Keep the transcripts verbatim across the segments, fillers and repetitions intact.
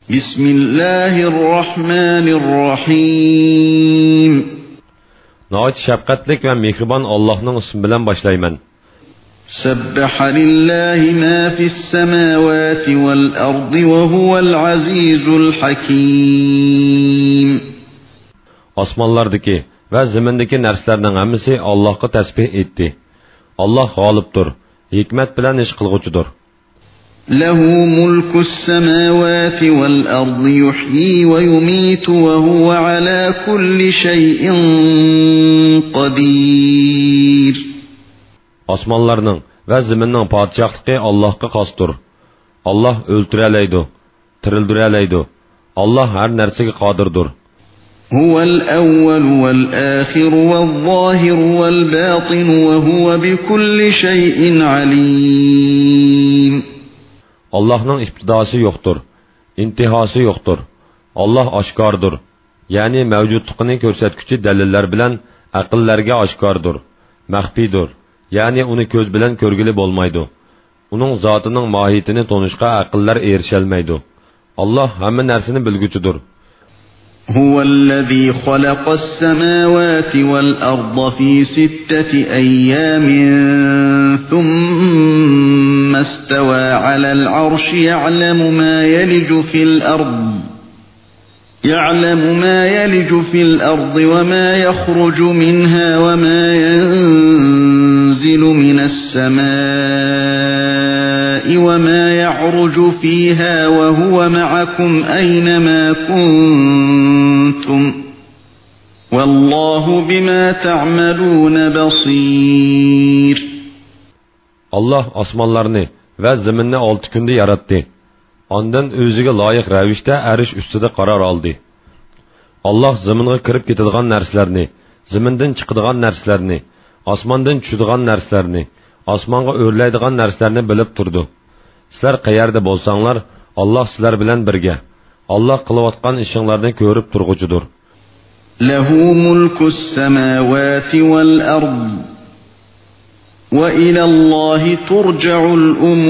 Bismillahirrahmanirrahim. Nəhayət şəfqətlik və mehriban Allah'ın ismi bilan başlayman. Sabbaha lillahi ma fis samawati wal ardi ve huvel azizul hakim. Osmonlardagi va zimindagi narsalarning hammasi Allohga tasbih etdi. Allah g'olibdir, hikmat bilan ish qilg'uchidir. له ملك السماوات والأرض يحيي ويميت وهو على كل شيء قدير. Osmonlarning va zaminning podshohligi Allohga xosdir. Allah o'ltiralaydi, tirildiraydi. Allah har narsaga qodirdir. هو الأول والآخر والظاهر والباطن وهو بكل شيء عليم. Allah'ın ibtidosi yo'qdir, intihasi yo'qdir. Allah oshkordir. Ya'ni mavjudligini ko'rsatuvchi dalillar bilan aqllarga oshkordir. Maxfidir. Ya'ni uni ko'z bilan ko'rgili bo'lmaydi. Uning zotining mohiyatini tonishga aqllar erisholmaydi. Allah hamma narsani bilguchidir. هو الذي خلق السماوات والأرض في ستة أيام ثم استوى على العرش يعلم ما يلج في الأرض يعلم ما يلج في الأرض وما يخرج منها وما ينزل من السماء وما يعرج فيها وهو معكم أينما كنتم والله بما تعملون بصير. Allah osmonlarni va zaminni olti kunda yaratdi. Ondan o'ziga loyiq ravishda arish ustida qaror oldi. Allah zaminga kirib ketadigan narsalarni, zamindan chiqadigan narsalarni, osmondan tushadigan narsalarni, osmonga o'rlaydigan narsalarni bilib turdi. Sizlar qayerda bo'lsanglar, Allah sizlar bilan birga. Allah qilayotgan ishinglarni ko'rib turg'uchidir. Lahu mulkus samawati wal ard va ilallohi turja'ul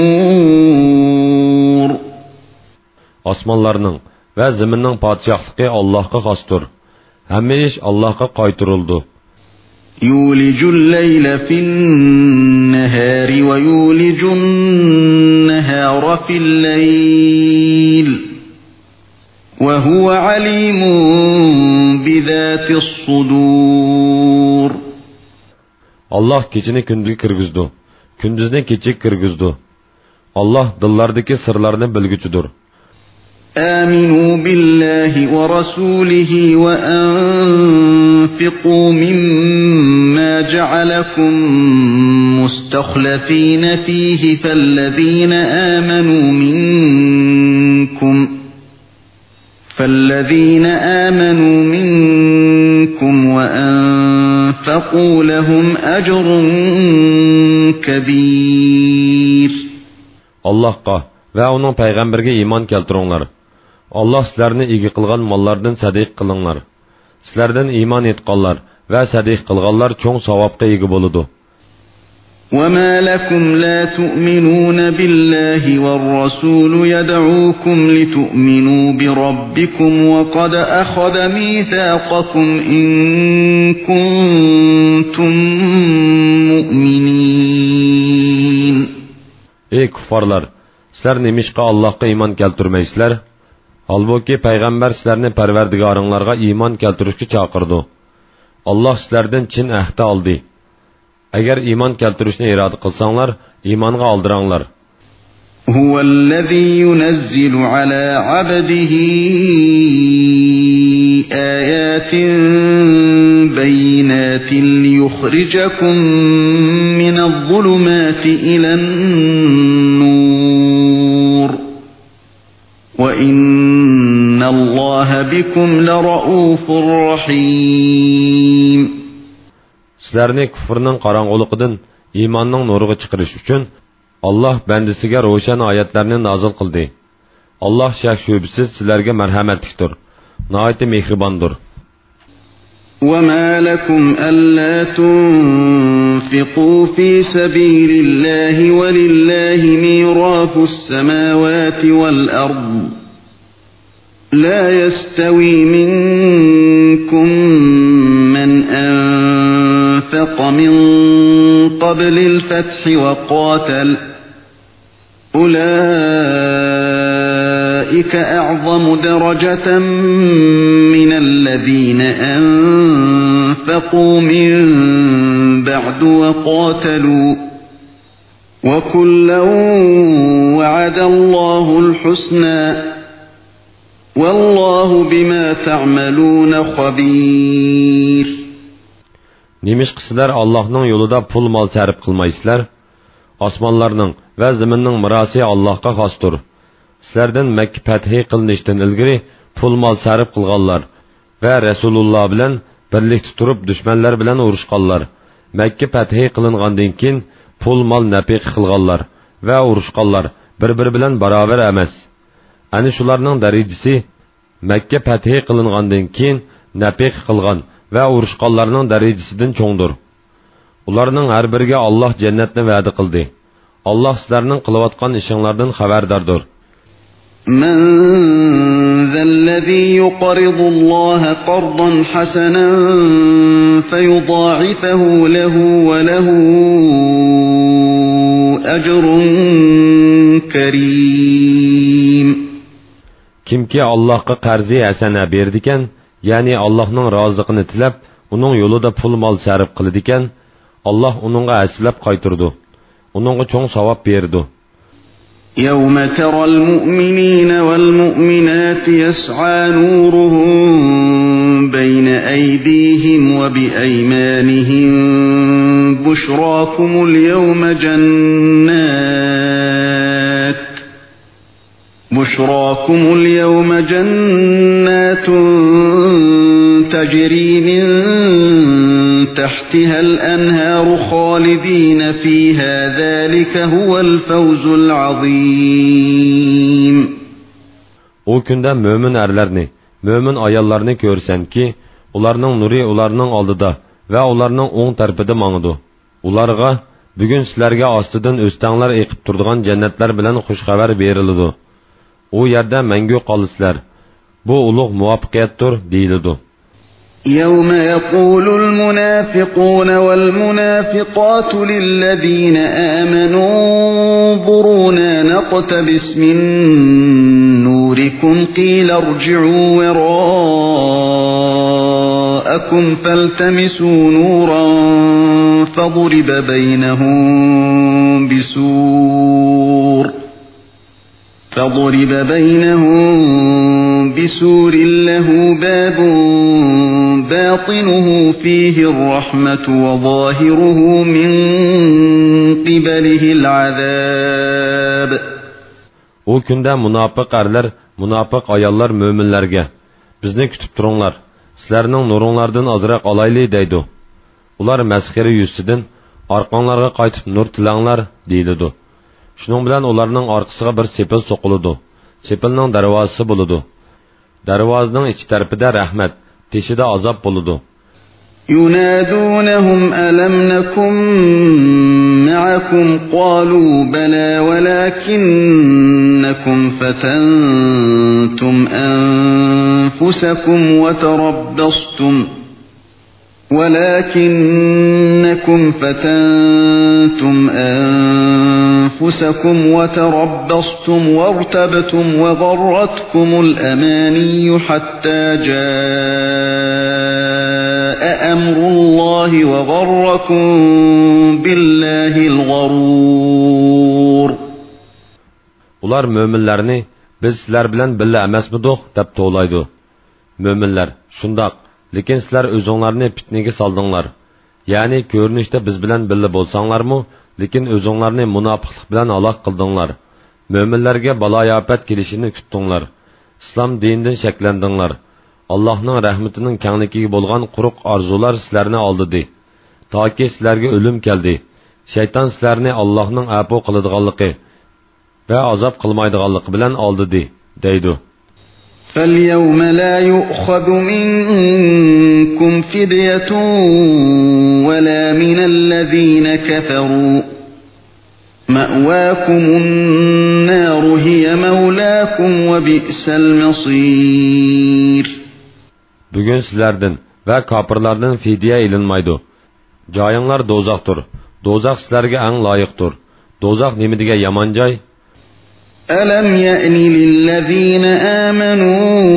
umur. Osmonlarning va zaminning podshohligi Allohga xosdir. Hamma ish Allohga qaytarildi. Yulijul layla fin nahari va yulijun nahara fil layl va huwa alimun bizatis sudur. Allah kechini kunduzga kirgizdi, kunduzni kechaga kirgizdi. Allah dillardagi sirlarni bilguchidir. آمنوا بالله ورسوله وأنفقوا مما جعلكم مستخلفين فيه فالذين آمنوا منكم فالذين آمنوا منكم وأنفقوا لهم أجر كبير. Allah'a ve onun peygamberge iman keltiringlar. Allah sizlarni ega qilgan mollardan sadiq qilinglar. Sizlardan iymon etganlar va sadiq qilganlar cho'ng savobga ega bo'ladi. وما لكم لا تؤمنون بالله والرسول يدعوكم لتؤمنوا بربكم وقد أخذ ميثاقكم إن كنتم مؤمنين. Ey kuffarlar, sizlar nemishqa Allohga iymon keltirmaysizlar? Halbuki payg'ambar sizlarni parvardigoringlarga iymon keltirishga chaqirdi. Allah sizlardan chin ahd oldi. Agar iymon keltirishni iroda qilsanglar, iymonga oldiranglar. Huvallazi yunazzilu ala abdihi ayatin bayinatin liyukhrijakum minadh-dhulumati ilan-nur. Wa innallaha bikum lara'ufur rahim. Sizlarni kufrning qorong'uligidan iymonning nuriga chiqarish uchun Allah bandasiga ro'shan oyatlarni nozil qildi. Allah shak shubsiz sizlarga marhamatlidir, nihoyat mehribondir. وما لكم ألا تنفقوا في سبيل الله ولله ميراث السماوات والأرض لا يستوي منكم من أنفق من قبل الفتح وقاتل أولئك أعظم درجة من الذين أنفقوا من بعد وقاتلوا وكلا وعد الله الحسنى والله بما تعملون خبير. Nimish qislar Allohning yo'lida pul mol sarf qilmaysizlar? Osmonlarning va zaminning mirosi Allohga xosdir. Sizlardan Makka fathi qilinishdan ilgari pul mol sarf qilganlar va Rasululloh bilan birlikda turib dushmanlar bilan urushganlar. Makka fathi qilingandan keyin pul mol nafiq qilganlar va urushganlar bir-biri bilan barobar emas. Ani shularning darajasi Makka fathi qilingandan keyin nafiq qilgan va urushganlarning darajasidan cho'ngdir. Ularning har biriga Alloh jannatni va'da qildi. Alloh sizlarning qilayotgan ishinglardan xabardordir. من ذا الذي يقرض الله قرضا حسنا فيضاعفه له وله أجر كريم. Kimki Allohga qarzi hasana berdikan, ya'ni Allohning roziliqini tilab, uning yo'lida pul mol sarf qiladikan, Alloh uningga aslab qaytirdi. Uningga cho'ng savob berdi. يوم ترى المؤمنين والمؤمنات يسعى نورهم بين أيديهم وبأيمانهم بشراكم اليوم جنات بشراكم اليوم جنات تجري من تحتها الأنهار خالدين فيها ذلك هو الفوز العظيم. O kunda mömin erlerini, mömin ayallarını görsen ki, ularning nuri ularning oldida va ularning o'ng tarafida mangdu. Ularga bugun sizlarga ostidan o'stanglar eqib turadigan jannatlar bilan xush xabar beriladi. O yerda mangu qolisizlar. Bu ulug' muvaffaqiyatdir deyiladi. يوم يقول المنافقون والمنافقات للذين آمنوا انظرونا نقتبس من نوركم قيل ارجعوا وراءكم فالتمسوا نورا فضرب بينهم بسور فضرب بينهم بسور له باب باطنه فيه الرحمة وظاهره من قبله العذاب. O kunda munofiq erlar, munofiq ayollar mo'minlarga bizni kutib turinglar. Sizlarning nuringlardan ozroq olayli deydi. Ular masxara yuzidan orqanglarga qaytib nur tilanglar deyiladi. Shuning bilan ularning orqasiga bir sepil so'qiladi. Sepilning darvozasi bo'ladi. Darvozaning ichi tarafida rahmat, teshida azob bo'ladi. ينادونهم ألم نكن معكم قالوا بلى ولكنكم فتنتم أنفسكم وتربصتم ولكنكم فتنتم أنفسكم وتربصتم وارتبتم وغرتكم الأماني حتى جاء أمر الله وغركم بالله الغرور. Ular möminlarni biz sizlar bilan billa emasmidik deb to'laydi. Möminlar shundoq, lekin sizlar o'zinglarni fitnaga soldinglar. Ya'ni ko'rinishda biz bilan billa bo'lsanglarmi, lekin o'zinglarni munofiqlik bilan aloq qildinglar. Möminlarga baloyofat kelishini kutdinglar. Islom dinidan shaklandinglar. Allohning rahmatining kengligiga bo'lgan quruq orzular sizlarni oldidi. Toki sizlarga o'lim keldi. Shayton sizlarni Allohning afo qiladiganligi va azob qilmaydiganligi bilan oldidi, deydi. فَالْيَوْمَ لَا يُؤْخَذُ مِنكُمْ فِدْيَةٌ وَلَا مِنَ الَّذِينَ كَفَرُوا مأواكم النار هي مولاكم وبئس المصير. Bugün sizlerden ve kapırlardan fidye ilinmaydı. Cayınlar dozaktır. Dozak sizlerge en layıktır. Dozak nimidige yaman cay? أَلَمْ يَأْنِ لِلَّذ۪ينَ آمَنُوا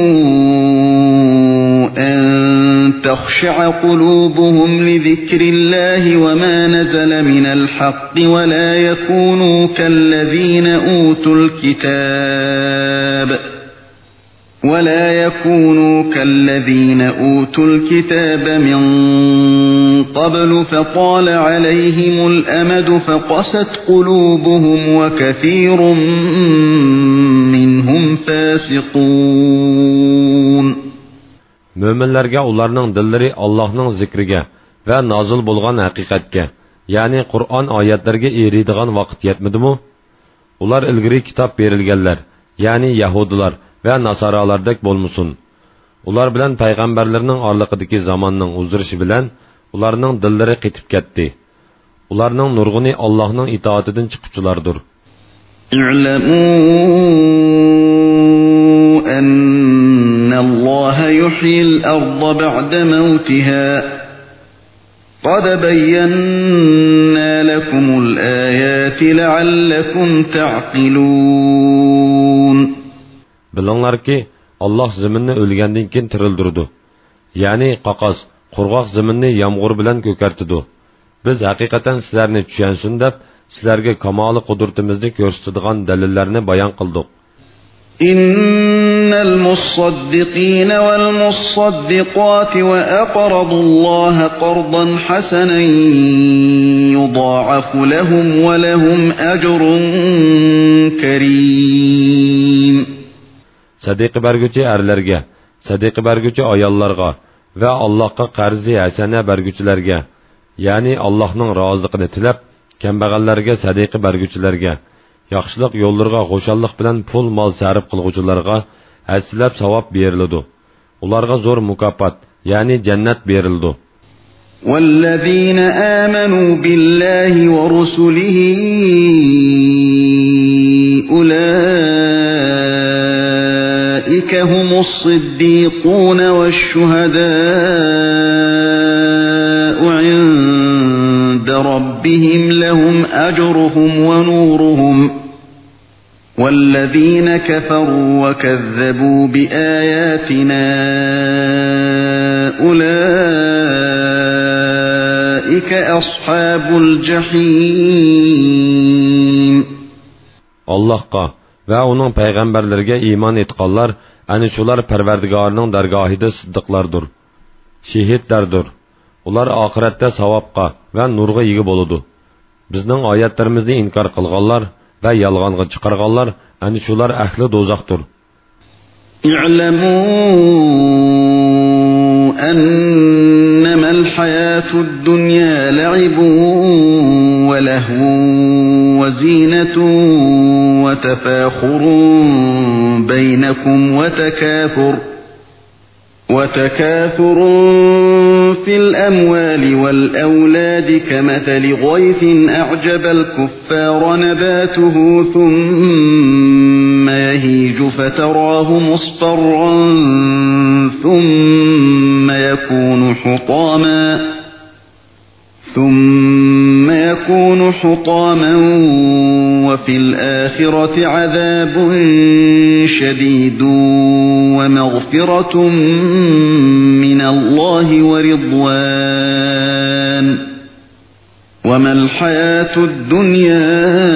أَنْ تَخْشَعَ قُلُوبُهُمْ لِذِكْرِ اللّٰهِ وَمَا نَزَلَ مِنَ الْحَقِّ وَلَا يَكُونُوا كَالَّذ۪ينَ أُوتُوا الْكِتَابَ وَلَا يَكُونُوا كَالَّذ۪ينَ أُوتُوا الْكِتَابَ مِنْ قَبْلُ فَطَالَ عَلَيْهِمُ الْأَمَدُ فَقَسَتْ قُلُوبُهُمْ وَكَثِيرٌ مِّنْهُمْ فَاسِقُونَ. Müminlerge ularning dillari Allah'ning zikriga ve nazil bo'lgan haqiqatga, ya'ni Qur'on oyatlarga eriydigan vaqt yetmidimi? Ular ilgari kitob berilganlar, ya'ni Yahudilar ve Nasaralardek bo'lmusun. Ular bilan payg'ambarlarning orliqidagi zamonning uzirishi bilan ularning dillari qetib ketdi. Ularning nurg'uni Allohning itoatidan chiquvchilardir. İ'lamu annalloha yuhyil arda ba'da mawtiha. Qad bayyana lakumul ayati la'allakum ta'qilun. Bilinglar ki Allah zaminni o'lgandan keyin tirildirdi. Ya'ni qaqos, qurg'oq zaminni yomg'ir bilan ko'kartidi. Biz haqiqatan sizlarni tushunsin deb sizlarga kamoli qudratimizni ko'rsatadigan dalillarni bayon qildik. Innal musaddiqina wal musaddiqati wa aqradulloha qardan hasanan yudha'afu lahum wa lahum ajrun karim. Sadiqi berguchi erlarga, sadiqi berguchi ayollarga ve Allah'a qarzi hasana berguchilarga, ya'ni Allah'ning roziligini tilab, kambag'allarga sadiqi berguchilarga, yaxshilik yo'llarga xo'shallik bilan pul mol sarf qilguvchilarga hasilab savob beriladi. Ularga zo'r mukofot, ya'ni jannat berildi. وَالَّذِينَ آمَنُوا بِاللَّهِ وَرُسُلِهِ أُولَئِكَ هُمُ الصِّدِّيقُونَ وَالشُّهَدَاءُ عِندَ رَبِّهِمْ لَهُمْ أَجْرُهُمْ وَنُورُهُمْ وَالَّذِينَ كَفَرُوا وَكَذَّبُوا بِآيَاتِنَا أُولَئِكَ أَصْحَابُ الْجَحِيمِ. Allah'a ve onun peygamberlerine iman etqanlar, ani şular Perverdigarının dergahida siddiqlardır, şehitlerdir. Ular ahirette savabqa ve nurga ega boludu. Bizning oyatlarimizni inkar qilganlar ve yalg'onga chiqarganlar, ani şular ahli do'zaxdir. İ'lamu annamal hayatud dunya la'ibun ve lehvun ve zinetun ve tefakhurun beynekum ve tekâfur وتكاثر في الأموال والأولاد كمثل غيث أعجب الكفار نباته ثم يهيج فتراه مصفرا ثم يكون حطاما ثم يكون حطاما وفي الآخرة عذاب شديد ومغفرة من الله ورضوان وما الحياة الدنيا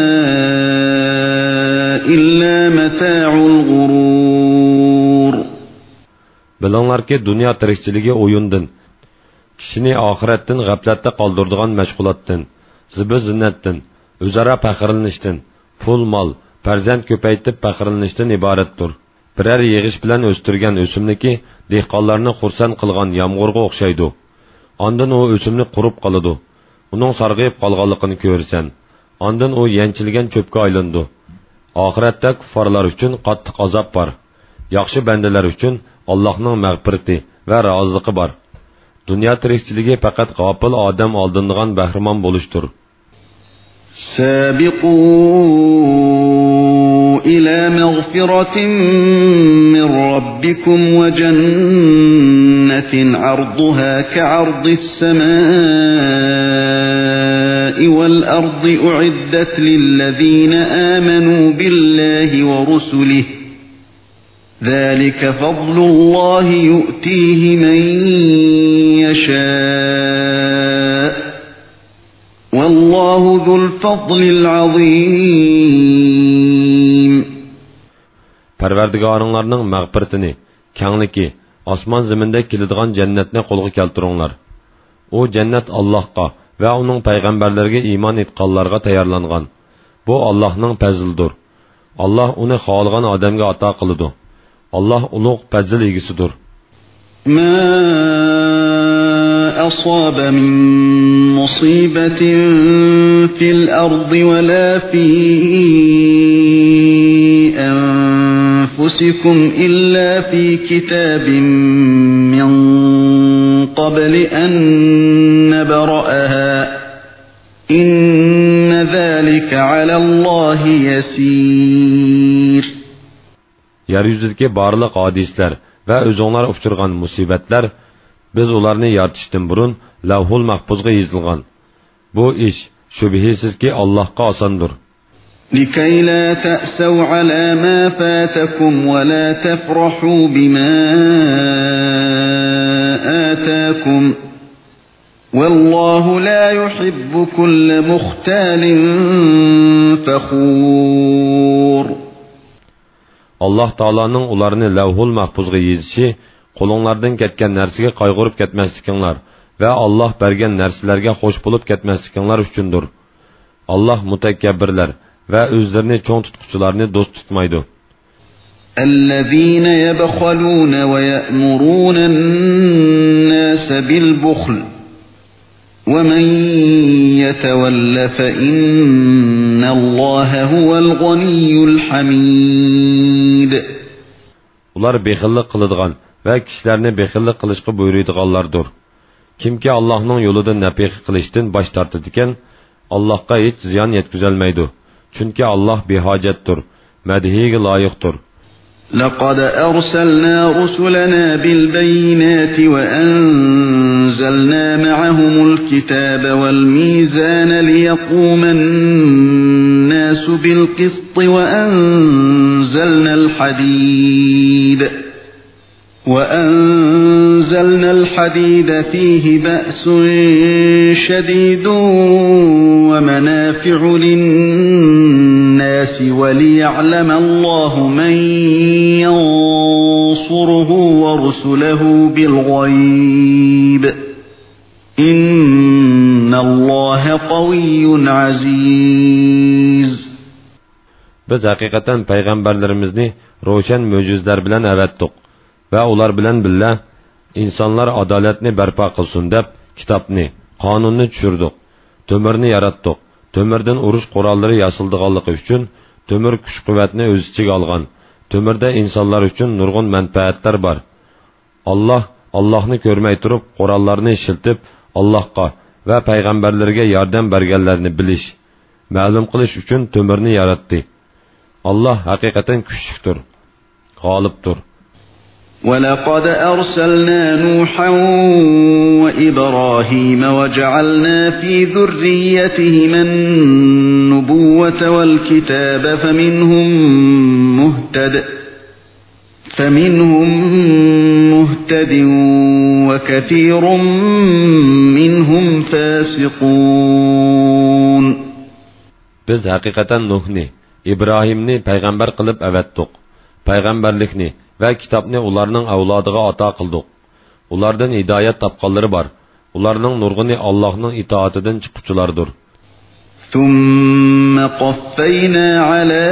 إلا متاع الغرور. Bilinglar ki dünya tirikchiligi o'yindan, kishini oxiratdan g'aflatda qoldiradigan mashg'ulotdan, zibu zinnatdan, o'zaro faxrlanishdan, pul mol, farzand ko'paytib faxrlanishdan iboratdir. Birer yig'ish bilan o'stirgan o'simniki dehqonlarni xursand qilgan yomg'irga o'xshaydi. Ondan u o'simlik qurib qoladi. Uning sarg'ayib qolganligini ko'rsan, ondan u yanchilgan cho'pga aylandi. Oxiratda kuffarlar uchun qattiq azob bor. Yaxshi bandalar uchun Allohning mag'firati va roziligi bor. Dünya tirikchiligi faqat g'ofil odam oldindigan bahramon bo'lishdir. سابقوا إلى مغفرة من ربكم وجنة عرضها كعرض السماء والأرض أعدت للذين آمنوا بالله ورسله ذلك فضل الله يؤتيه من يشاء والله ذو الفضل العظيم. Parvardigoringlarning mag'firatini, kengligi, osmon zaminda keladigan jannatni qo'lga keltiringlar. U jannat Allohga va uning payg'ambarlariga iymon etganlarga tayyorlangan. Bu Allohning fazlidir. Alloh uni xohlagan odamga ato qiladi. Allah ulug' fazl egisidir. Ma asaba min musibatin fil ardi wa la fi anfusikum illa fi kitabin min qabli an nabra'aha inna zalika 'ala Allahi yasir. Yeryüzüdeki barlıq hadisler ve özünler uçurgan musibetler, biz onlarını yaratıştan burun lavhul mahfuzga yazılgan. Bu iş şübihisiz ki Allah'a asandır. لِكَيْ لَا تَأْسَوْا عَلَى مَا فَاتَكُمْ وَلَا تَفْرَحُوا بِمَا آتَاكُمْ وَاللّٰهُ لَا يُحِبُّ كُلَّ مُخْتَالٍ فَخُورٍ. Allah Taala'nın ularını lavhul mahfuzga yazışı, qo'linglardan ketgan narsaga qayg'urib ketmaslikinglar va Alloh bergan narsalarga xush bo'lib ketmaslikinglar uchundir. Alloh mutakabbirlar va o'zlarini cho'ng tutquchilarni do'st tutmaydi. الذين يبخلون ويأمرون الناس بالبخل ومن يتول فإن الله هو الغني الحميد. Ular bexillik qiladigan va kishilarni bexillik qilishga buyuradiganlardir. Kimki Allohning yo'lida nafiq qilishdan bosh tortadi ekan, Allohga hech ziyon yetkazolmaydi. Chunki Alloh behojatdir, madhiga loyiqdir. لقد أرسلنا رسلنا بالبينات وأنزلنا معهم الكتاب والميزان ليقوم الناس بالقسط وأنزلنا الحديد وأنزلنا الحديد فيه بأس شديد ومنافع للناس وليعلم الله من ينصره ورسله بالغيب إن الله قوي عزيز. Biz haqiqatan payg'ambarlarimizni ro'shan mo'jizlar bilan avatdik va ular bilan billa insonlar adolatni barpo qilsin deb kitobni, qonunni tushirdik. To'mirni yaratdik. To'mirdan urush qurollari yasaldiganligi uchun to'mir kuch-quvvatni o'z ichiga olgan. To'mirda insonlar uchun nurg'un manfaatlar bor. Alloh Allohni ko'rmay turib qurollarni ishiltib Allohga va payg'ambarlarga yordam berganlarni bilish, ma'lum qilish uchun to'mirni yaratdi. Alloh haqiqatan kuchlidir, g'olibdir. وَلَقَدْ أَرْسَلْنَا نُوحًا وَإِبْرَاهِيمَ وَجَعَلْنَا فِي ذُرِّيَّتِهِمَا النُّبُوَّةَ وَالْكِتَابَ فَمِنْهُمْ مُهْتَدٍ فَمِنْهُمْ مُهْتَدٍ وَكَثِيرٌ مِنْهُمْ فَاسِقُونَ. Biz haqiqatan Nuhni, İbrahimni payg'ambar qilib avatdik. Payg'ambarlikni va kitobni ularning avlodiga ato qildik. Ulardan hidoyat topganlari bor. Ularning nurg'uni Allohning itoatidan chiquvchilardir. ثُمَّ قَفَّيْنَا عَلَى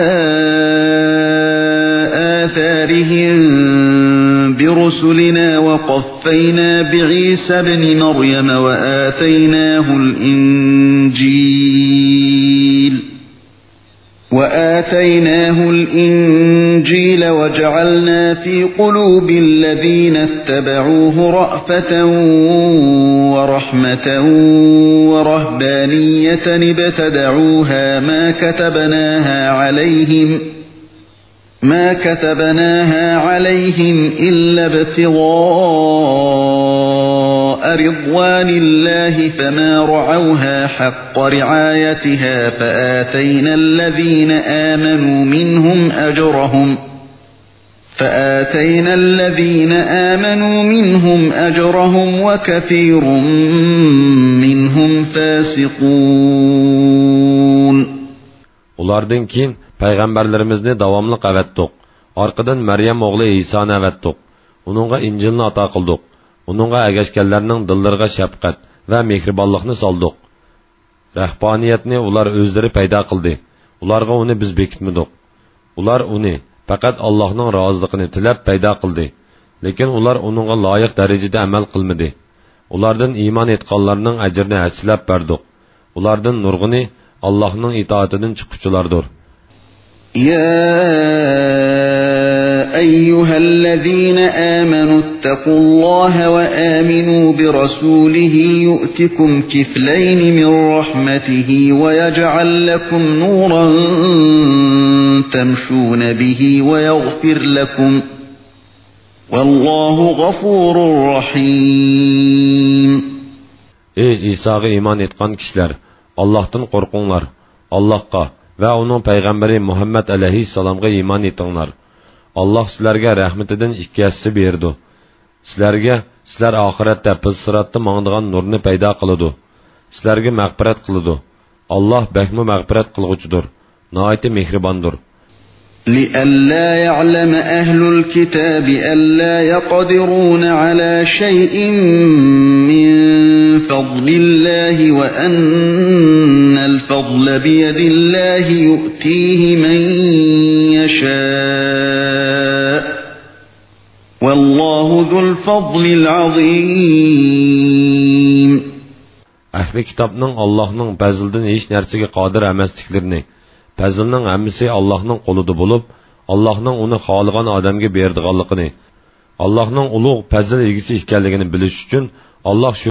آثَارِهِمْ بِرُسُلِنَا وَقَفَّيْنَا بِعِيسَى ابْنِ مَرْيَمَ وَآتَيْنَاهُ الْإِنْجِيلَ وآتيناه الإنجيل وجعلنا في قلوب الذين اتبعوه رأفة ورحمة ورهبانية ابتدعوها ما كتبناها عليهم ما كتبناها عليهم إلا ابتغاء رضوان الله فما رعوها حق رعايتها فآتينا الذين آمنوا منهم أجرهم فآتينا الذين آمنوا منهم أجرهم وكثير منهم فاسقون. Ulardan keyin payg'ambarlarimizni davomli qavatdiq. Orqadan Maryam o'g'li Isoni avatdiq. Uningga Injilni ato qildik. Uningga agashganlarning dillariga shafqat va mehribonlikni soldik. Rahbaniyatni ular o'zlari paydo qildi. Ularga uni biz bekitmadik. Ular uni faqat Allohning roziligini tilab paydo qildi. Lekin ular uningga loyiq darajada amal qilmadi. Ulardan iymon etganlarning ajrini hasilab berdik. Ulardan nurg'ini Allohning itoatidan chiquvchilardir. يا أيها الذين آمنوا اتقوا الله وآمنوا برسوله يؤتكم كفلين من رحمته ويجعل لكم نورا تمشون به ويغفر لكم والله غفور رحيم. Ey İsa'ga iman etgan kişiler, Allah'tan korkunlar, Allah'a ve onun peygamberi Muhammed aleyhisselam'a iman etinglar. Allah sizlarga rahmetidan ikki hassa berdi. Sizlarga sizlar oxiratda biz siratda mangdigan nurni paydo qiladi. Sizlarga mag'firat qiladi. Allah bakmu mag'firat qilg'uchidir. Nihoyat mehribondir. لئلا يعلم أهل الكتاب ألا يقدرون على شيء من فضل الله وأن الفضل بيد الله يؤتيه من يشاء والله ذو الفضل العظيم. Ahli kitobning Allohning fazlidan hech narsaga qodir emasliklarini, fazlning hammasi Allohning qo'lida bo'lib, Allohning uni xohlagan odamga berdiganligini, Allohning ulug' fazl egisi ekanligini bilish uchun Allah